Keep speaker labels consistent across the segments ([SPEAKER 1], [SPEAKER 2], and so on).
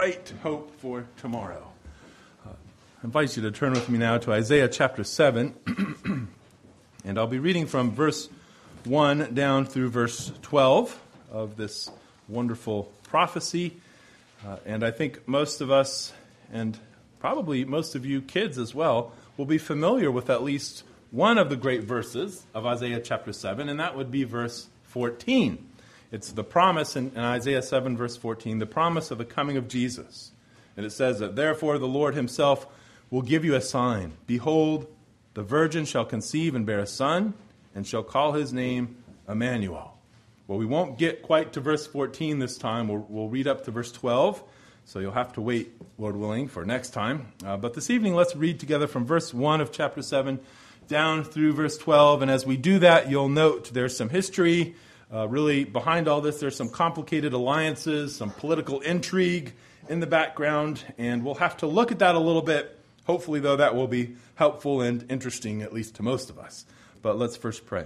[SPEAKER 1] bright hope for tomorrow. I invite you to turn with me now to Isaiah chapter 7, and I'll be reading from verse 1 down through verse 12 of this wonderful prophecy. And I think most of us, and probably most of you kids as well, will be familiar with at least one of the great verses of Isaiah chapter 7, and that would be verse 14. It's the promise in Isaiah 7, verse 14, the promise of the coming of Jesus. And it says that, "Therefore the Lord himself will give you a sign. Behold, the virgin shall conceive and bear a son, and shall call his name Emmanuel." Well, we won't get quite to verse 14 this time. We'll read up to verse 12, so you'll have to wait, Lord willing, for next time. But this evening, let's read together from verse 1 of chapter 7 down through verse 12. And as we do that, you'll note there's some history. Really, behind all this, there's some complicated alliances, some political intrigue in the background, and we'll have to look at that a little bit. Hopefully, though, that will be helpful and interesting, at least to most of us. But let's first pray.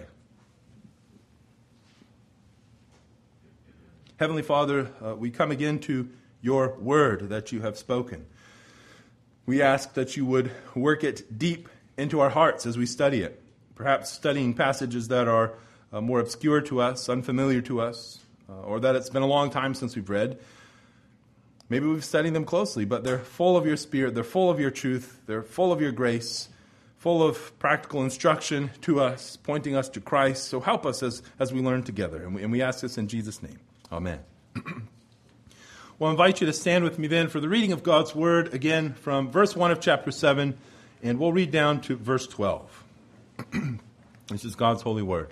[SPEAKER 1] Heavenly Father, we come again to your word that you have spoken. We ask that you would work it deep into our hearts as we study it, perhaps studying passages that are more obscure to us, unfamiliar to us, or that it's been a long time since we've read. Maybe we've studied them closely, but they're full of your Spirit, they're full of your truth, they're full of your grace, full of practical instruction to us, pointing us to Christ. So help us as we learn together. And we ask this in Jesus' name. Amen. Well, I invite you to stand with me then for the reading of God's Word, again from verse 1 of chapter 7, and we'll read down to verse 12. This is God's holy Word.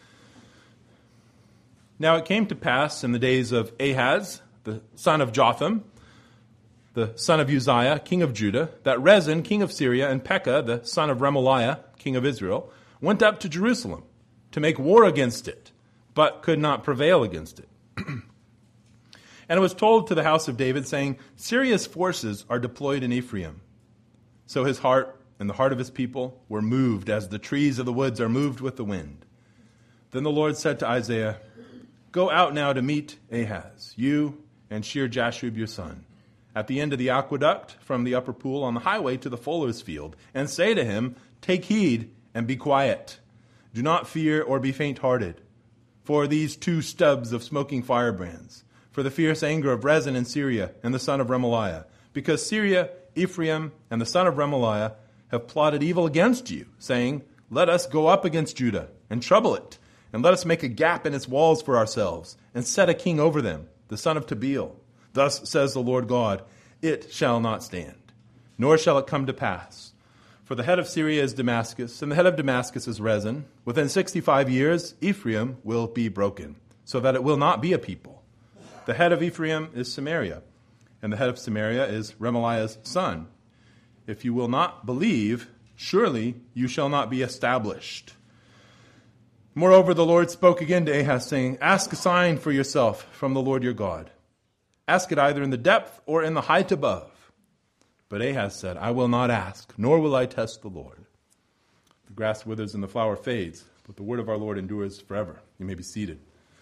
[SPEAKER 1] Now it came to pass in the days of Ahaz, the son of Jotham, the son of Uzziah, king of Judah, that Rezin, king of Syria, and Pekah, the son of Remaliah, king of Israel, went up to Jerusalem to make war against it, but could not prevail against it. And it was told to the house of David, saying, "Syria's forces are deployed in Ephraim." So his heart and the heart of his people were moved, as the trees of the woods are moved with the wind. Then the Lord said to Isaiah, "Go out now to meet Ahaz, you and Shear-Jashub your son, at the end of the aqueduct from the upper pool on the highway to the fuller's field, and say to him, 'Take heed and be quiet. Do not fear or be faint-hearted for these two stubs of smoking firebrands, for the fierce anger of Rezin in Syria and the son of Remaliah, because Syria, Ephraim, and the son of Remaliah have plotted evil against you, saying, Let us go up against Judah and trouble it, and let us make a gap in its walls for ourselves, and set a king over them, the son of Tabeel. Thus says the Lord God, it shall not stand, nor shall it come to pass. For the head of Syria is Damascus, and the head of Damascus is Rezin. Within 65 years, Ephraim will be broken, so that it will not be a people. The head of Ephraim is Samaria, and the head of Samaria is Remaliah's son. If you will not believe, surely you shall not be established. Moreover, the Lord spoke again to Ahaz, saying, Ask a sign for yourself from the Lord your God. Ask it either in the depth or in the height above. But Ahaz said, I will not ask, nor will I test the Lord. The grass withers and the flower fades, but the word of our Lord endures forever. You may be seated.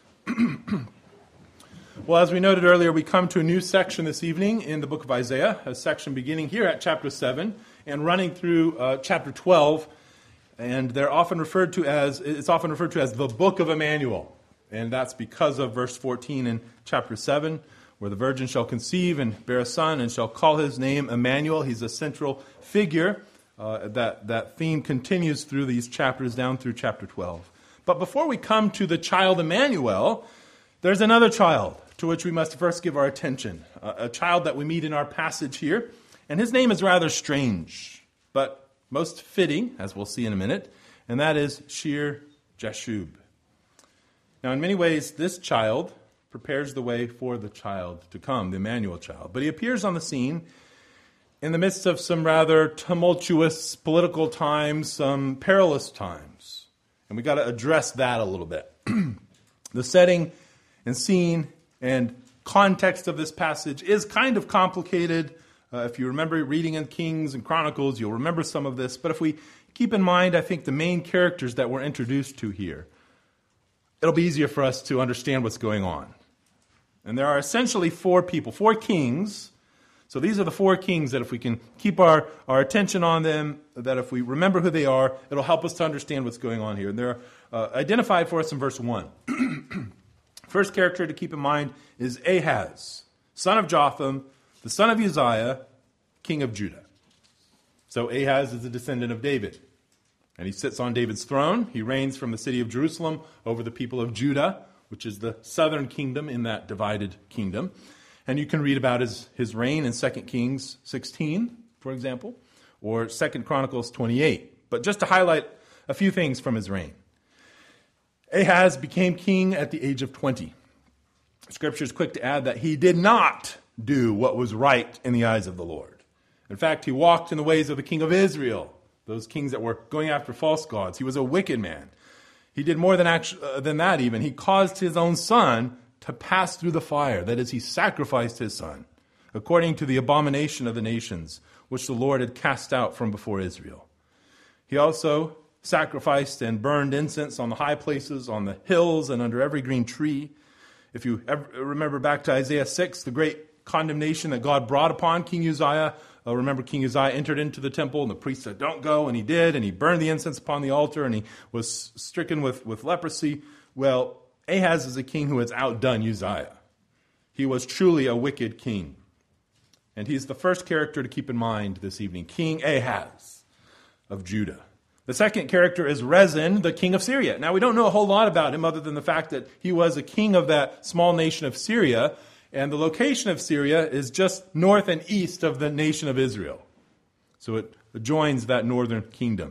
[SPEAKER 1] Well, as we noted earlier, we come to a new section this evening in the book of Isaiah, a section beginning here at chapter 7 and running through chapter 12. And it's often referred to as the book of Emmanuel. And that's because of verse 14 in chapter 7, where the virgin shall conceive and bear a son and shall call his name Emmanuel. He's a central figure. That theme continues through these chapters down through chapter 12. But before we come to the child Emmanuel, there's another child to which we must first give our attention. A child that we meet in our passage here. And his name is rather strange, but most fitting, as we'll see in a minute, and that is Shear-Jashub. Now, in many ways, this child prepares the way for the child to come, the Emmanuel child. But he appears on the scene in the midst of some rather tumultuous political times, some perilous times. And we got to address that a little bit. The setting and scene and context of this passage is kind of complicated. If you remember reading in Kings and Chronicles, you'll remember some of this. But if we keep in mind, I think, the main characters that we're introduced to here, it'll be easier for us to understand what's going on. And there are essentially four people, four kings So these are the four kings that if we can keep our attention on them, that if we remember who they are, it'll help us to understand what's going on here. And they're identified for us in verse 1. First character to keep in mind is Ahaz, son of Jotham, the son of Uzziah, king of Judah. So Ahaz is a descendant of David, and he sits on David's throne. He reigns from the city of Jerusalem over the people of Judah, which is the southern kingdom in that divided kingdom. And you can read about his reign in 2 Kings 16, for example, or 2 Chronicles 28. But just to highlight a few things from his reign. Ahaz became king at the age of 20. Scripture is quick to add that he did not do what was right in the eyes of the Lord. In fact, he walked in the ways of the king of Israel, those kings that were going after false gods. He was a wicked man. He did more than that even. He caused his own son to pass through the fire. That is, he sacrificed his son, according to the abomination of the nations, which the Lord had cast out from before Israel. He also sacrificed and burned incense on the high places, on the hills, and under every green tree. If you ever remember back to Isaiah 6, the great condemnation that God brought upon King Uzziah. Remember, King Uzziah entered into the temple, and the priest said, "Don't go," and he did, and he burned the incense upon the altar, and he was stricken with leprosy. Well, Ahaz is a king who has outdone Uzziah. He was truly a wicked king. And he's the first character to keep in mind this evening, King Ahaz of Judah. The second character is Rezin, the king of Syria. Now, we don't know a whole lot about him other than the fact that he was a king of that small nation of Syria, and the location of Syria is just north and east of the nation of Israel. So it joins that northern kingdom.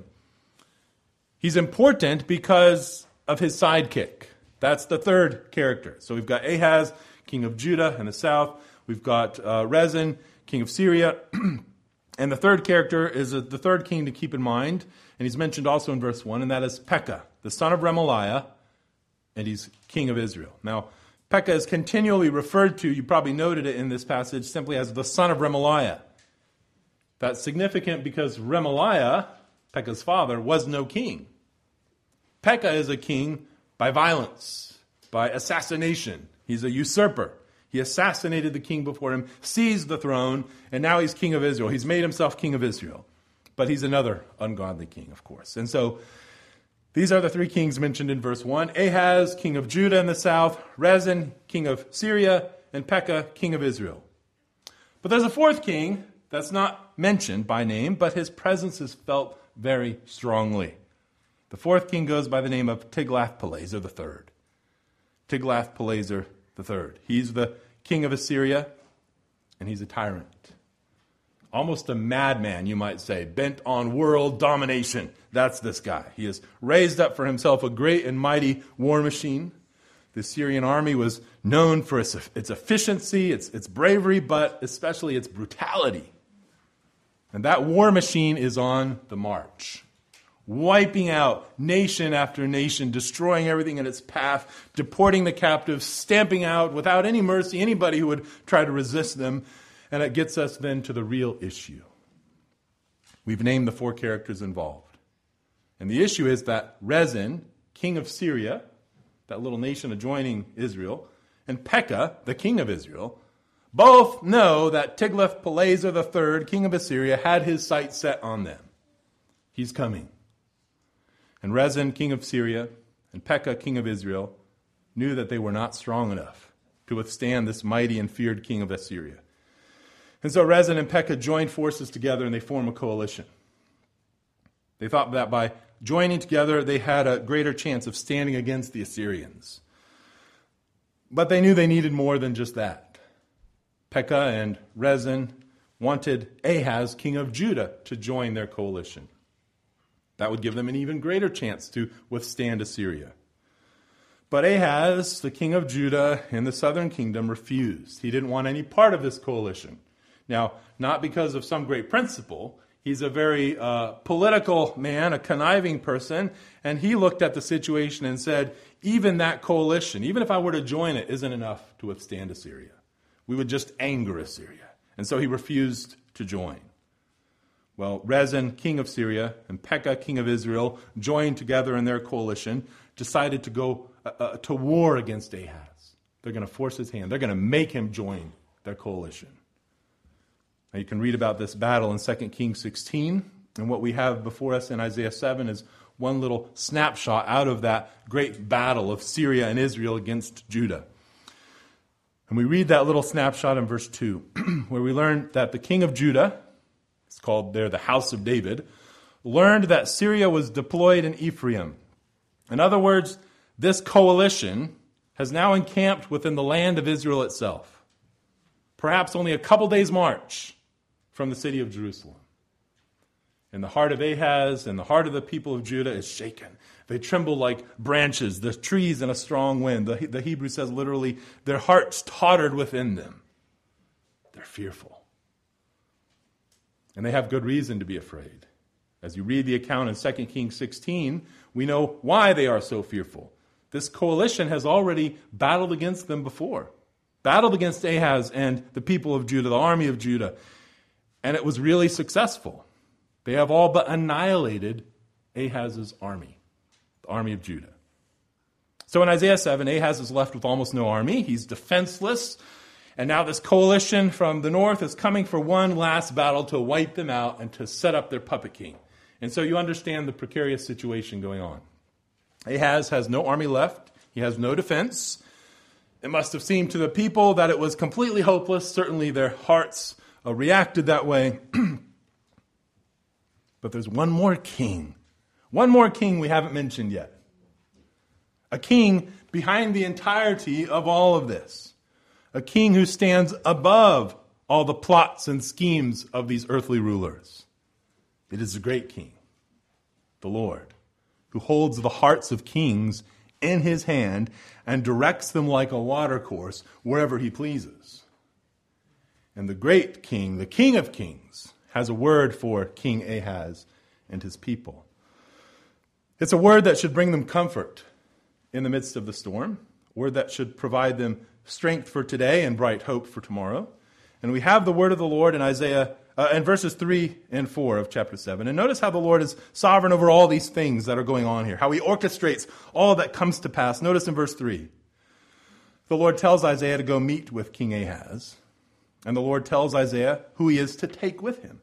[SPEAKER 1] He's important because of his sidekick. That's the third character. So we've got Ahaz, king of Judah in the south. We've got Rezin, king of Syria. And the third character is the third king to keep in mind, and he's mentioned also in verse 1, and that is Pekah, the son of Remaliah, and he's king of Israel. Now, Pekah is continually referred to, you probably noted it in this passage, simply as the son of Remaliah. That's significant because Remaliah, Pekah's father, was no king. Pekah is a king by violence, by assassination. He's a usurper. He assassinated the king before him, seized the throne, and now he's king of Israel. He's made himself king of Israel. But he's another ungodly king, of course. And so these are the three kings mentioned in verse 1. Ahaz, king of Judah in the south, Rezin, king of Syria, and Pekah, king of Israel. But there's a fourth king that's not mentioned by name, but his presence is felt very strongly. The fourth king goes by the name of Tiglath-Pileser III. Tiglath-Pileser III. He's the king of Assyria, and he's a tyrant. Almost a madman, you might say, bent on world domination. That's this guy. He has raised up for himself a great and mighty war machine. The Syrian army was known for its efficiency, its bravery, but especially its brutality. And that war machine is on the march, wiping out nation after nation, destroying everything in its path, deporting the captives, stamping out without any mercy anybody who would try to resist them. And it gets us then to the real issue. We've named the four characters involved. And the issue is that Rezin, king of Syria, that little nation adjoining Israel, and Pekah, the king of Israel, both know that Tiglath-Pileser III, king of Assyria, had his sights set on them. He's coming. And Rezin, king of Syria, and Pekah, king of Israel, knew that they were not strong enough to withstand this mighty and feared king of Assyria. And so Rezin and Pekah joined forces together and they form a coalition. They thought that by joining together, they had a greater chance of standing against the Assyrians. But they knew they needed more than just that. Pekah and Rezin wanted Ahaz, king of Judah, to join their coalition. That would give them an even greater chance to withstand Assyria. But Ahaz, the king of Judah in the southern kingdom, refused. He didn't want any part of this coalition. Now, not because of some great principle. He's a very political man, a conniving person, and he looked at the situation and said, even that coalition, even if I were to join it, isn't enough to withstand Assyria. We would just anger Assyria. And so he refused to join. Well, Rezin, king of Syria, and Pekah, king of Israel, joined together in their coalition, decided to go to war against Ahaz. They're going to force his hand. They're going to make him join their coalition. Now you can read about this battle in 2 Kings 16, and what we have before us in Isaiah 7 is one little snapshot out of that great battle of Syria and Israel against Judah. And we read that little snapshot in verse 2, where we learn that the king of Judah, it's called there the house of David, learned that Syria was deployed in Ephraim. In other words, this coalition has now encamped within the land of Israel itself, perhaps only a couple days' march from the city of Jerusalem. And the heart of Ahaz and the heart of the people of Judah is shaken. They tremble like branches, the trees in a strong wind. The Hebrew says literally, their hearts tottered within them. They're fearful. And they have good reason to be afraid. As you read the account in 2 Kings 16, we know why they are so fearful. This coalition has already battled against them before. Battled against Ahaz and the people of Judah, the army of Judah. And it was really successful. They have all but annihilated Ahaz's army, the army of Judah. So in Isaiah 7, Ahaz is left with almost no army. He's defenseless. And now this coalition from the north is coming for one last battle to wipe them out and to set up their puppet king. And so you understand the precarious situation going on. Ahaz has no army left. He has no defense. It must have seemed to the people that it was completely hopeless. Certainly their hearts reacted that way. But there's one more king. One more king we haven't mentioned yet. A king behind the entirety of all of this. A king who stands above all the plots and schemes of these earthly rulers. It is the great king, the Lord, who holds the hearts of kings in his hand and directs them like a watercourse wherever he pleases. And the great king, the King of Kings, has a word for King Ahaz and his people. It's a word that should bring them comfort in the midst of the storm, a word that should provide them strength for today and bright hope for tomorrow. And we have the word of the Lord in Isaiah, in verses 3 and 4 of chapter 7. And notice how the Lord is sovereign over all these things that are going on here, how he orchestrates all that comes to pass. Notice in verse 3, the Lord tells Isaiah to go meet with King Ahaz. And the Lord tells Isaiah who he is to take with him.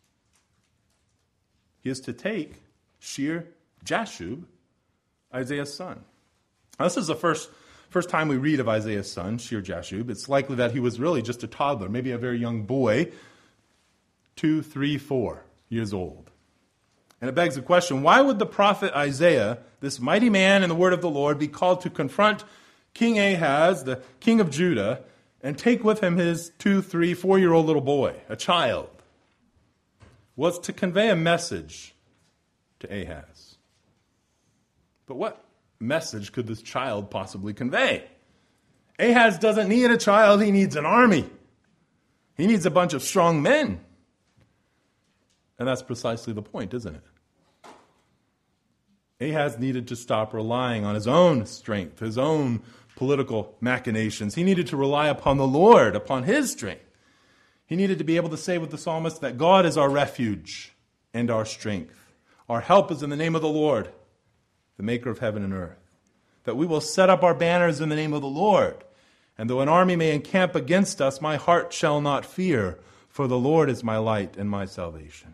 [SPEAKER 1] He is to take Shear-Jashub, Isaiah's son. Now, this is the first time we read of Isaiah's son, Shear-Jashub. It's likely that he was really just a toddler, maybe a very young boy, 2, 3, 4 years old. And it begs the question, why would the prophet Isaiah, this mighty man in the word of the Lord, be called to confront King Ahaz, the king of Judah, and take with him his 2, 3, 4-year-old little boy, a child? Well, it's to convey a message to Ahaz. But what message could this child possibly convey? Ahaz doesn't need a child, he needs an army. He needs a bunch of strong men. And that's precisely the point, isn't it? Ahaz needed to stop relying on his own strength, his own political machinations. He needed to rely upon the Lord, upon his strength. He needed to be able to say with the psalmist that God is our refuge and our strength. Our help is in the name of the Lord, the maker of heaven and earth. That we will set up our banners in the name of the Lord. And though an army may encamp against us, my heart shall not fear, for the Lord is my light and my salvation.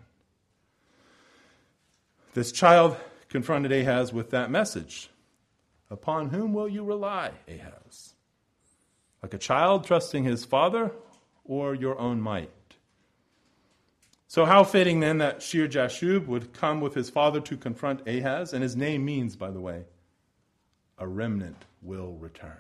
[SPEAKER 1] This child confronted Ahaz with that message. Upon whom will you rely, Ahaz? Like a child trusting his father or your own might? So how fitting then that Shear-Jashub would come with his father to confront Ahaz. And his name means, by the way, a remnant will return.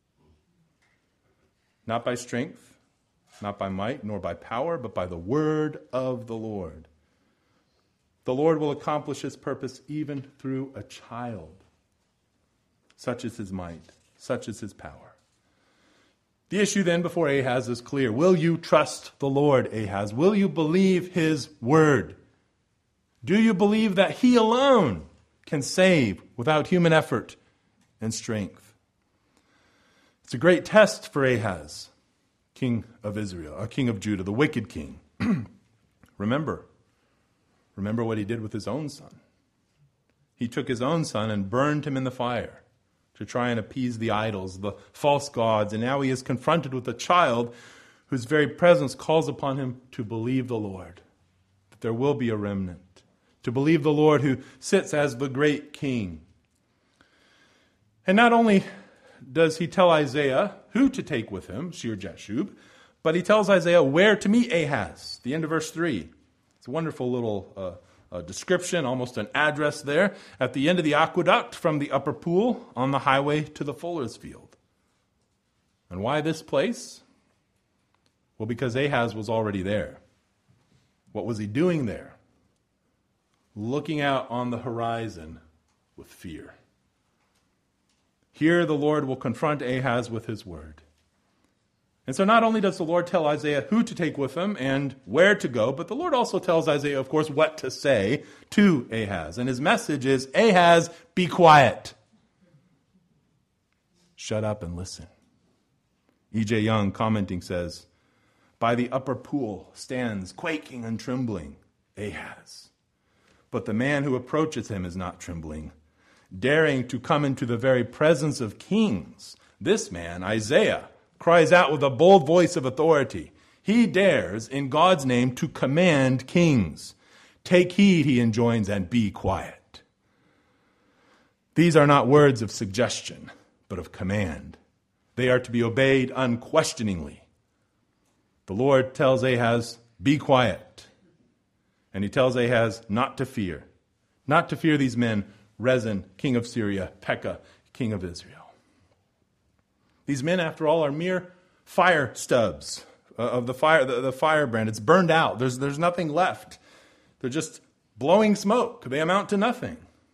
[SPEAKER 1] Not by strength, not by might, nor by power, but by the word of the Lord. The Lord will accomplish his purpose even through a child. Such is his might, such is his power. The issue then before Ahaz is clear. Will you trust the Lord, Ahaz? Will you believe his word? Do you believe that he alone can save without human effort and strength? It's a great test for Ahaz, king of Israel, a king of Judah, the wicked king. Remember what he did with his own son. He took his own son and burned him in the fire to try and appease the idols, the false gods, and now he is confronted with a child whose very presence calls upon him to believe the Lord, that there will be a remnant, to believe the Lord who sits as the great king. And not only does he tell Isaiah who to take with him, Shir-Jashub, but he tells Isaiah where to meet Ahaz, the end of verse 3. It's a wonderful little description, almost an address there, at the end of the aqueduct from the upper pool on the highway to the fuller's field. And why this place? Well, because Ahaz was already there. What was he doing there? Looking out on the horizon with fear. Here the Lord will confront Ahaz with his word. And so not only does the Lord tell Isaiah who to take with him and where to go, but the Lord also tells Isaiah, of course, what to say to Ahaz. And his message is, Ahaz, be quiet. Shut up and listen. E.J. Young, commenting, says, by the upper pool stands, quaking and trembling, Ahaz. But the man who approaches him is not trembling, daring to come into the very presence of kings. This man, Isaiah, cries out with a bold voice of authority. He dares, in God's name, to command kings. Take heed, he enjoins, and be quiet. These are not words of suggestion, but of command. They are to be obeyed unquestioningly. The Lord tells Ahaz, be quiet. And he tells Ahaz not to fear. Not to fear these men, Rezin, king of Syria, Pekah, king of Israel. These men, after all, are mere fire stubs of the firebrand. It's burned out. There's nothing left. They're just blowing smoke. They amount to nothing.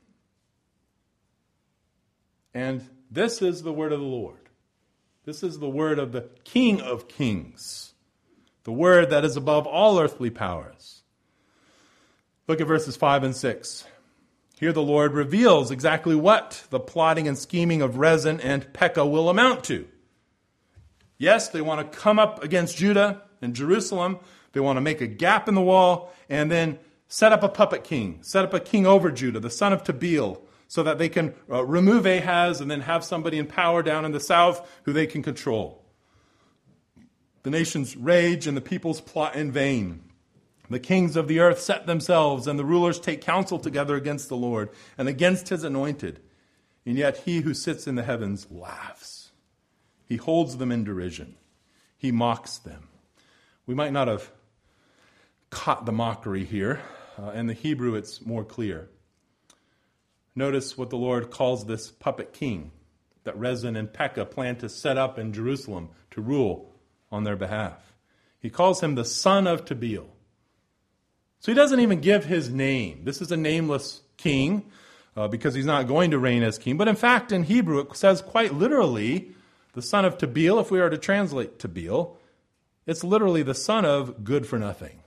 [SPEAKER 1] And this is the word of the Lord. This is the word of the King of Kings. The word that is above all earthly powers. Look at verses 5 and 6. Here the Lord reveals exactly what the plotting and scheming of Rezin and Pekah will amount to. Yes, they want to come up against Judah and Jerusalem. They want to make a gap in the wall and then set up a puppet king, set up a king over Judah, the son of Tabeel, so that they can remove Ahaz and then have somebody in power down in the south who they can control. The nations rage and the peoples plot in vain. The kings of the earth set themselves, and the rulers take counsel together against the Lord and against his anointed. And yet he who sits in the heavens laughs. He holds them in derision. He mocks them. We might not have caught the mockery here. In the Hebrew, it's more clear. Notice what the Lord calls this puppet king that Rezin and Pekah plan to set up in Jerusalem to rule on their behalf. He calls him the son of Tabeel. So he doesn't even give his name. This is a nameless king because he's not going to reign as king. But in fact, in Hebrew, it says quite literally, the son of Tabeel. If we are to translate Tabeel, it's literally the son of good for nothing.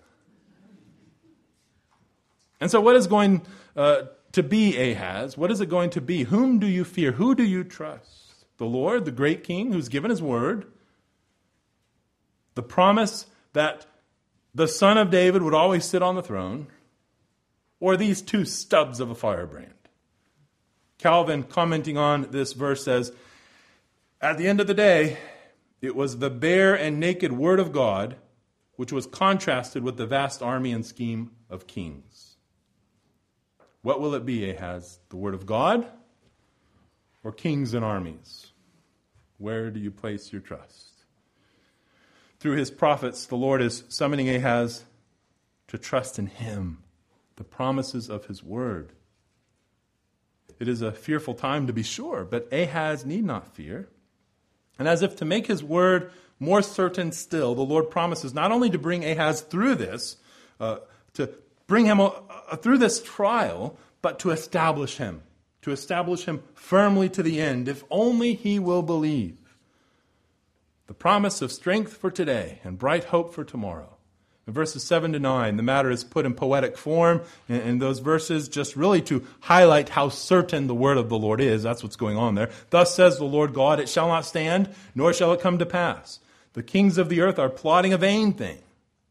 [SPEAKER 1] And so what is going to be Ahaz? What is it going to be? Whom do you fear? Who do you trust? The Lord, the great king who's given his word. The promise that the son of David would always sit on the throne, or these two stubs of a firebrand. Calvin, commenting on this verse, says, at the end of the day, it was the bare and naked word of God which was contrasted with the vast army and scheme of kings. What will it be, Ahaz? The word of God or kings and armies? Where do you place your trust? Through his prophets, the Lord is summoning Ahaz to trust in him, the promises of his word. It is a fearful time to be sure, but Ahaz need not fear. And as if to make his word more certain still, the Lord promises not only to bring Ahaz through this, to bring him through this trial, but to establish him firmly to the end, if only he will believe. The promise of strength for today and bright hope for tomorrow. In verses 7 to 9, the matter is put in poetic form in those verses just really to highlight how certain the word of the Lord is. That's what's going on there. Thus says the Lord God, it shall not stand, nor shall it come to pass. The kings of the earth are plotting a vain thing.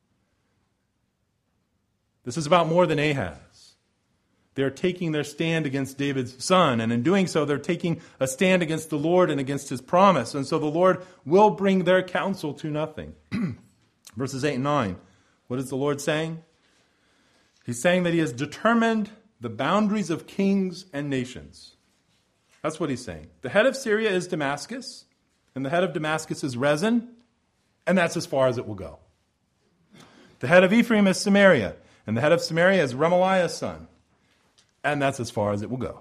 [SPEAKER 1] This is about more than Ahaz. They're taking their stand against David's son, and in doing so, they're taking a stand against the Lord and against his promise. And so the Lord will bring their counsel to nothing. Verses 8 and 9. What is the Lord saying? He's saying that he has determined the boundaries of kings and nations. That's what he's saying. The head of Syria is Damascus, and the head of Damascus is Rezin, and that's as far as it will go. The head of Ephraim is Samaria, and the head of Samaria is Remaliah's son, and that's as far as it will go.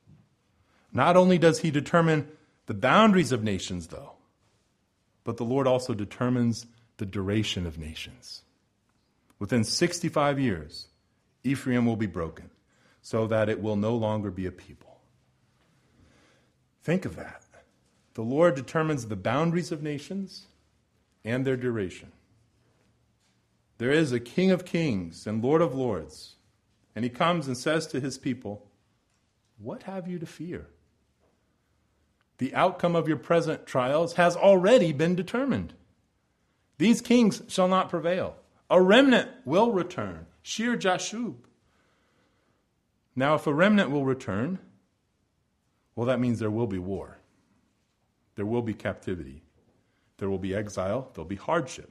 [SPEAKER 1] Not only does he determine the boundaries of nations, though, but the Lord also determines the duration of nations. Within 65 years, Ephraim will be broken, so that it will no longer be a people. Think of that. The Lord determines the boundaries of nations and their duration. There is a King of kings and Lord of lords, and he comes and says to his people, "What have you to fear? The outcome of your present trials has already been determined. These kings shall not prevail. A remnant will return. Shir Jashub." Now, if a remnant will return, well, that means there will be war. There will be captivity. There will be exile. There will be hardship.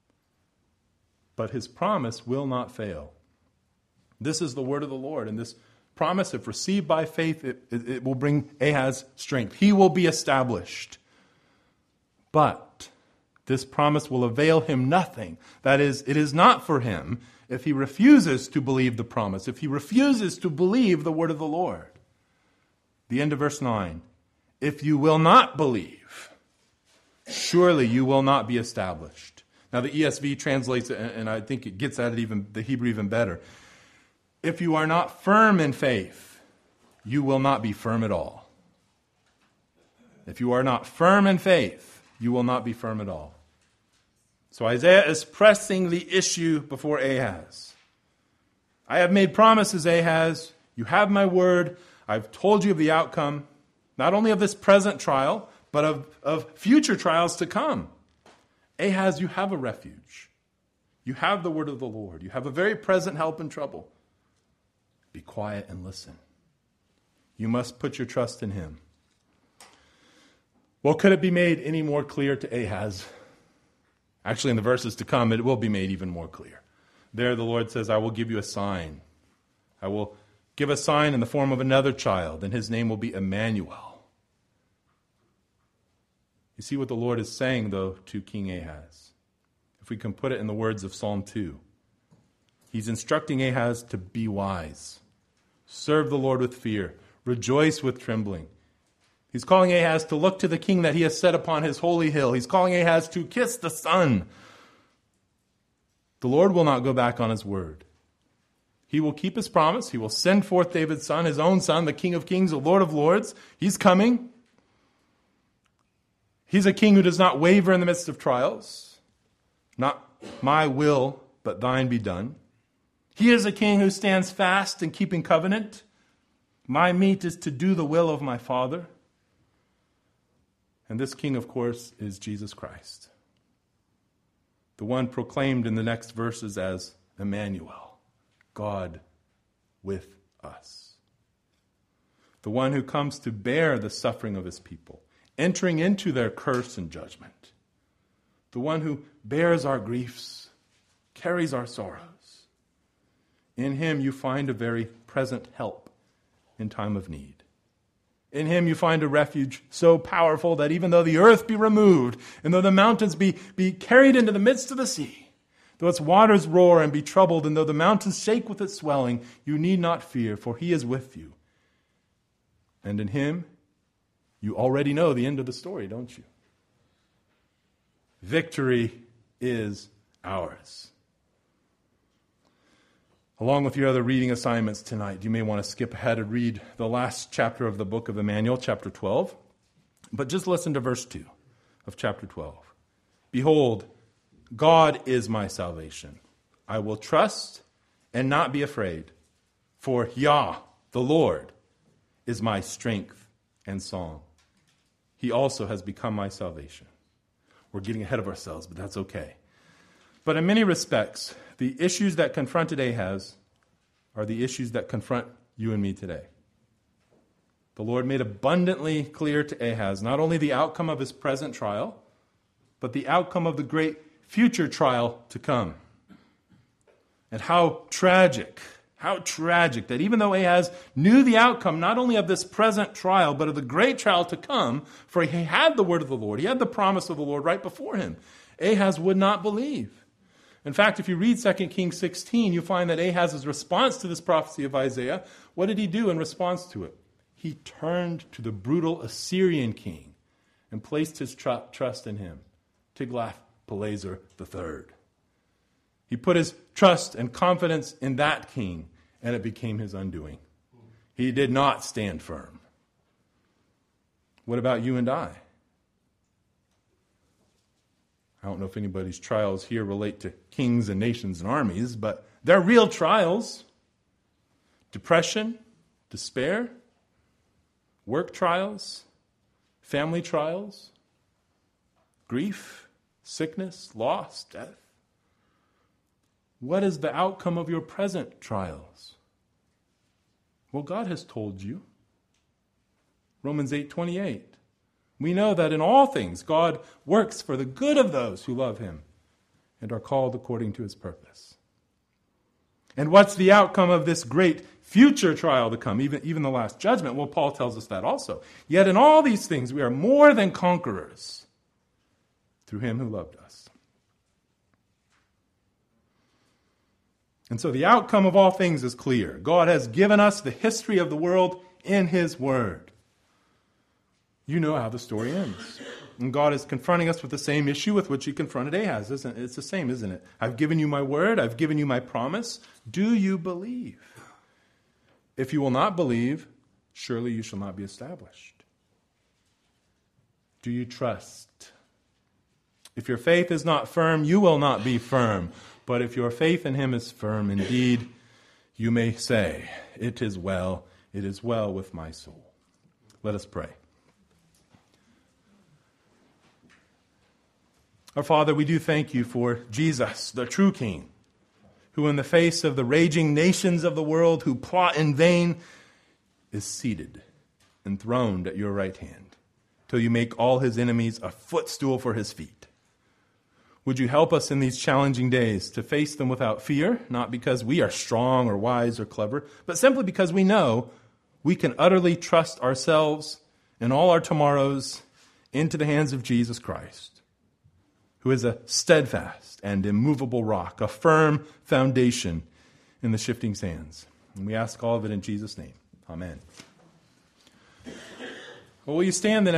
[SPEAKER 1] But his promise will not fail. This is the word of the Lord, and this promise, if received by faith, it will bring Ahaz strength. He will be established. But this promise will avail him nothing. That is, it is not for him if he refuses to believe the promise, if he refuses to believe the word of the Lord. The end of verse 9. If you will not believe, surely you will not be established. Now the ESV translates it, and I think it gets at it the Hebrew even better. If you are not firm in faith, you will not be firm at all. If you are not firm in faith, you will not be firm at all. So Isaiah is pressing the issue before Ahaz. I have made promises, Ahaz. You have my word. I've told you of the outcome, not only of this present trial, but of future trials to come. Ahaz, you have a refuge. You have the word of the Lord. You have a very present help in trouble. Be quiet and listen. You must put your trust in him. Well, could it be made any more clear to Ahaz? Actually, in the verses to come, it will be made even more clear. There the Lord says, I will give you a sign. I will give a sign in the form of another child, and his name will be Emmanuel. You see what the Lord is saying, though, to King Ahaz. If we can put it in the words of Psalm 2. He's instructing Ahaz to be wise. Serve the Lord with fear. Rejoice with trembling. He's calling Ahaz to look to the king that he has set upon his holy hill. He's calling Ahaz to kiss the Son. The Lord will not go back on his word. He will keep his promise. He will send forth David's son, his own son, the King of kings, the Lord of lords. He's coming. He's a king who does not waver in the midst of trials. Not my will, but thine be done. He is a king who stands fast in keeping covenant. My meat is to do the will of my Father. And this king, of course, is Jesus Christ, the one proclaimed in the next verses as Emmanuel, God with us. The one who comes to bear the suffering of his people, entering into their curse and judgment. The one who bears our griefs, carries our sorrows. In him you find a very present help in time of need. In him you find a refuge so powerful that even though the earth be removed, and though the mountains be carried into the midst of the sea, though its waters roar and be troubled, and though the mountains shake with its swelling, you need not fear, for he is with you. And in him, you already know the end of the story, don't you? Victory is ours. Along with your other reading assignments tonight, you may want to skip ahead and read the last chapter of the book of Emmanuel, chapter 12. But just listen to verse 2 of chapter 12. Behold, God is my salvation. I will trust and not be afraid. For Yah, the Lord, is my strength and song. He also has become my salvation. We're getting ahead of ourselves, but that's okay. But in many respects, the issues that confronted Ahaz are the issues that confront you and me today. The Lord made abundantly clear to Ahaz not only the outcome of his present trial, but the outcome of the great future trial to come. And how tragic that even though Ahaz knew the outcome not only of this present trial, but of the great trial to come, for he had the word of the Lord, he had the promise of the Lord right before him, Ahaz would not believe. In fact, if you read 2 Kings 16, you find that Ahaz's response to this prophecy of Isaiah, what did he do in response to it? He turned to the brutal Assyrian king and placed his trust in him, Tiglath-Pileser III. He put his trust and confidence in that king, and it became his undoing. He did not stand firm. What about you and I? I don't know if anybody's trials here relate to kings and nations and armies, but they're real trials. Depression, despair, work trials, family trials, grief, sickness, loss, death. What is the outcome of your present trials? Well, God has told you. Romans 8:28. We know that in all things God works for the good of those who love him and are called according to his purpose. And what's the outcome of this great future trial to come, even the last judgment? Well, Paul tells us that also. Yet in all these things we are more than conquerors through him who loved us. And so the outcome of all things is clear. God has given us the history of the world in his word. You know how the story ends. And God is confronting us with the same issue with which he confronted Ahaz. Isn't it? It's the same, isn't it? I've given you my word. I've given you my promise. Do you believe? If you will not believe, surely you shall not be established. Do you trust? If your faith is not firm, you will not be firm. But if your faith in him is firm, indeed, you may say, it is well with my soul. Let us pray. Our Father, we do thank you for Jesus, the true King, who in the face of the raging nations of the world who plot in vain, is seated, enthroned at your right hand, till you make all his enemies a footstool for his feet. Would you help us in these challenging days to face them without fear, not because we are strong or wise or clever, but simply because we know we can utterly trust ourselves and all our tomorrows into the hands of Jesus Christ, who is a steadfast and immovable rock, a firm foundation in the shifting sands. And we ask all of it in Jesus' name. Amen. Well, will you stand then?